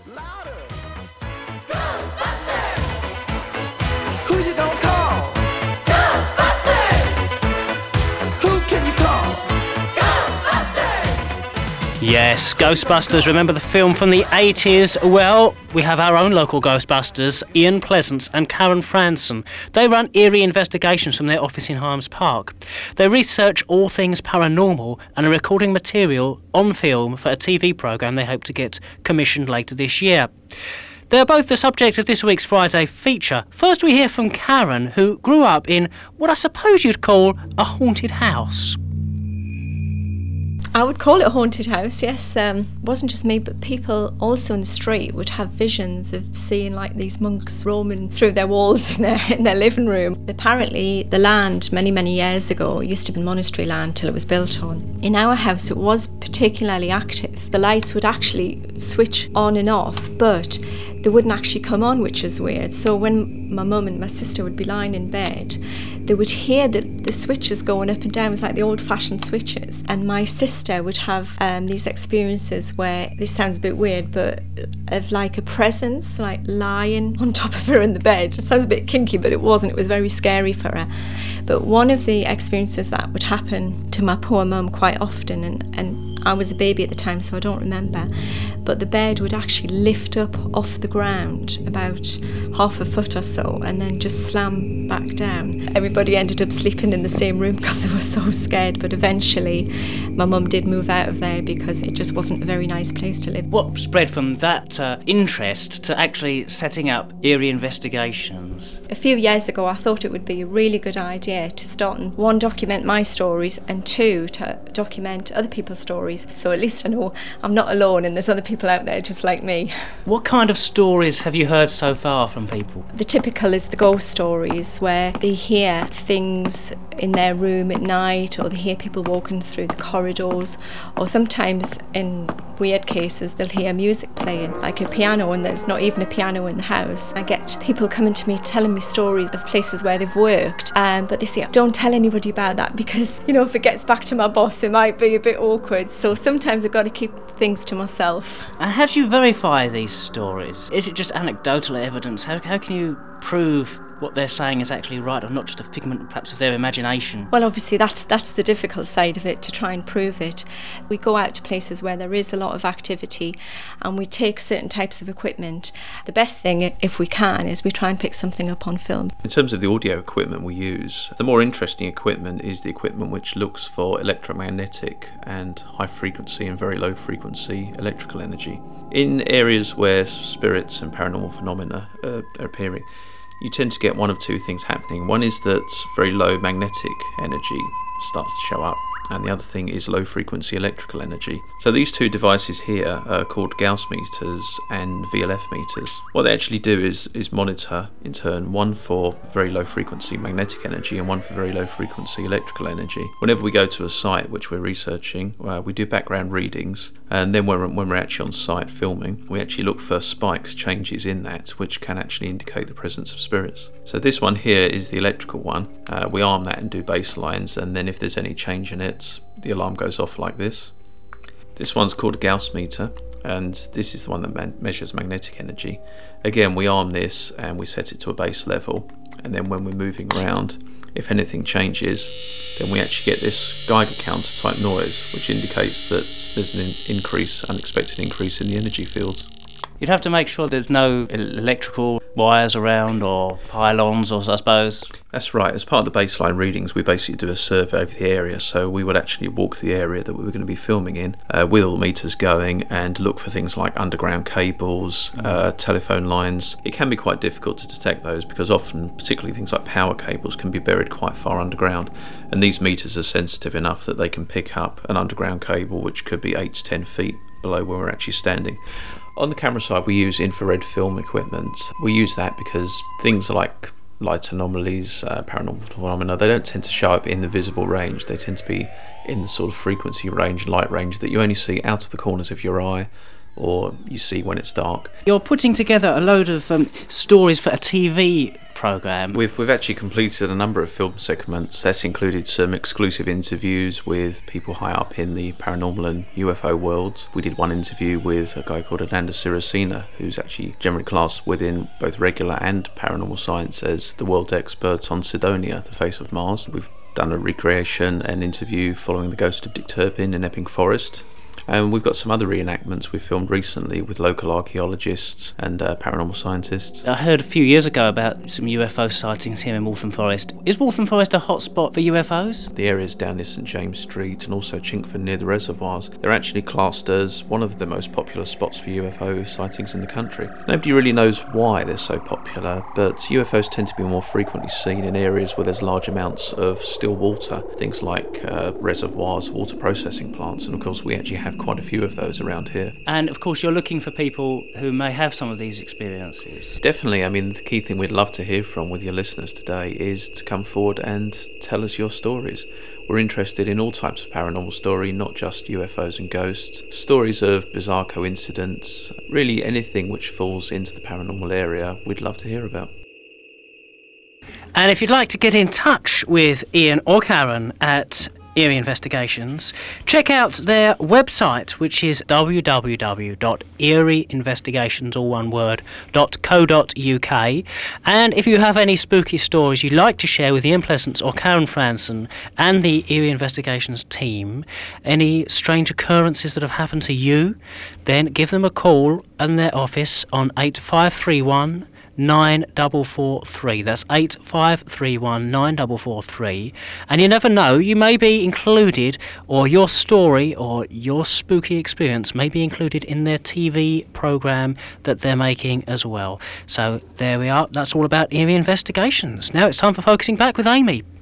Louder! Ghostbusters! Who you gonna call? Ghostbusters! Who can you call? Ghostbusters! Yes, Ghostbusters. Remember the film from the 80s? Well, we have our own local Ghostbusters, Ian Pleasance and Karen Franson. They run eerie investigations from their office in Hyams Park. They research all things paranormal and are recording material on film for a TV programme they hope to get commissioned later this year. They're both the subject of this week's Friday feature. First we hear from Karen, who grew up in what I suppose you'd call a haunted house. I would call it a haunted house, yes. Wasn't just me, but people also in the street would have visions of seeing like these monks roaming through their walls in their living room. Apparently the land many years ago used to be monastery land till it was built on. In our house it was particularly active. The lights would actually switch on and off, but they wouldn't actually come on, which is weird. So when my mum and my sister would be lying in bed, they would hear the switches going up and down. It was like the old-fashioned switches. And my sister would have these experiences where, this sounds a bit weird, but of like a presence, like lying on top of her in the bed. It sounds a bit kinky, but it wasn't. It was very scary for her. But one of the experiences that would happen to my poor mum quite often, and I was a baby at the time, so I don't remember, but the bed would actually lift up off the ground about half a foot or so and then just slam back down. Everybody ended up sleeping in the same room because they were so scared, but eventually my mum did move out of there because it just wasn't a very nice place to live. What spread from that interest to actually setting up eerie investigations? A few years ago I thought it would be a really good idea to start and, one, document my stories, and two, to document other people's stories, so at least I know I'm not alone and there's other people out there just like me. What kind of stories have you heard so far from people? The typical is the ghost stories, where they hear things in their room at night, or they hear people walking through the corridors, or sometimes in weird cases they'll hear music playing, like a piano, and there's not even a piano in the house. I get people coming to me telling me stories of places where they've worked, but they say, don't tell anybody about that because, you know, if it gets back to my boss it might be a bit awkward, so sometimes I've got to keep things to myself. And how do you verify these stories? Is it just anecdotal evidence? How can you prove what they're saying is actually right, or not just a figment perhaps of their imagination? Well, obviously that's the difficult side of it, to try and prove it. We go out to places where there is a lot of activity and we take certain types of equipment. The best thing, if we can, is we try and pick something up on film. In terms of the audio equipment we use, the more interesting equipment is the equipment which looks for electromagnetic and high frequency and very low frequency electrical energy. In areas where spirits and paranormal phenomena are appearing, you tend to get one of two things happening. One is that very low magnetic energy starts to show up, and the other thing is low frequency electrical energy. So these two devices here are called Gauss meters and VLF meters. What they actually do is monitor in turn, one for very low frequency magnetic energy and one for very low frequency electrical energy. Whenever we go to a site which we're researching, we do background readings, and then when we're actually on site filming, we actually look for spikes, changes in that, which can actually indicate the presence of spirits. So this one here is the electrical one. We arm that and do baselines, and then if there's any change in it, the alarm goes off like this. This one's called a Gauss meter, and this is the one that measures magnetic energy. Again, we arm this and we set it to a base level, and then when we're moving around, if anything changes, then we actually get this Geiger counter type noise, which indicates that there's an unexpected increase in the energy fields. You'd have to make sure there's no electrical wires around or pylons, or I suppose. That's right. As part of the baseline readings, we basically do a survey of the area. So we would actually walk the area that we were going to be filming in with all the meters going and look for things like underground cables, telephone lines. It can be quite difficult to detect those because often, particularly things like power cables, can be buried quite far underground. And these meters are sensitive enough that they can pick up an underground cable which could be 8 to 10 feet below where we're actually standing. On the camera side, we use infrared film equipment. We use that because things like light anomalies, paranormal phenomena, they don't tend to show up in the visible range. They tend to be in the sort of frequency range, light range that you only see out of the corners of your eye or you see when it's dark. You're putting together a load of stories for a TV programme. We've actually completed a number of film segments. That's included some exclusive interviews with people high up in the paranormal and UFO worlds. We did one interview with a guy called Ananda Sirasena, who's actually generally classed within both regular and paranormal science as the world expert on Cydonia, the face of Mars. We've done a recreation and interview following the ghost of Dick Turpin in Epping Forest. And we've got some other reenactments we filmed recently with local archaeologists and paranormal scientists. I heard a few years ago about some UFO sightings here in Waltham Forest. Is Waltham Forest a hotspot for UFOs? The areas down near St James Street and also Chinkford near the reservoirs, they're actually classed as one of the most popular spots for UFO sightings in the country. Nobody really knows why they're so popular, but UFOs tend to be more frequently seen in areas where there's large amounts of still water, things like reservoirs, water processing plants, and of course we actually have quite a few of those around here. And of course you're looking for people who may have some of these experiences. Definitely. I mean, the key thing we'd love to hear from with your listeners today is to come forward and tell us your stories. We're interested in all types of paranormal story, not just UFOs and ghosts, stories of bizarre coincidence, really anything which falls into the paranormal area we'd love to hear about. And if you'd like to get in touch with Ian or Karen at Eerie Investigations, check out their website, which is www.eerieinvestigations.co.uk. And if you have any spooky stories you'd like to share with Ian Pleasance or Karen Franson and the Eerie Investigations team, any strange occurrences that have happened to you, then give them a call in their office on 8531 9443. That's 8531 9443. And you never know, you may be included, or your story or your spooky experience may be included in their TV programme that they're making as well. So there we are. That's all about Eerie Investigations. Now it's time for Focusing Back with Amy.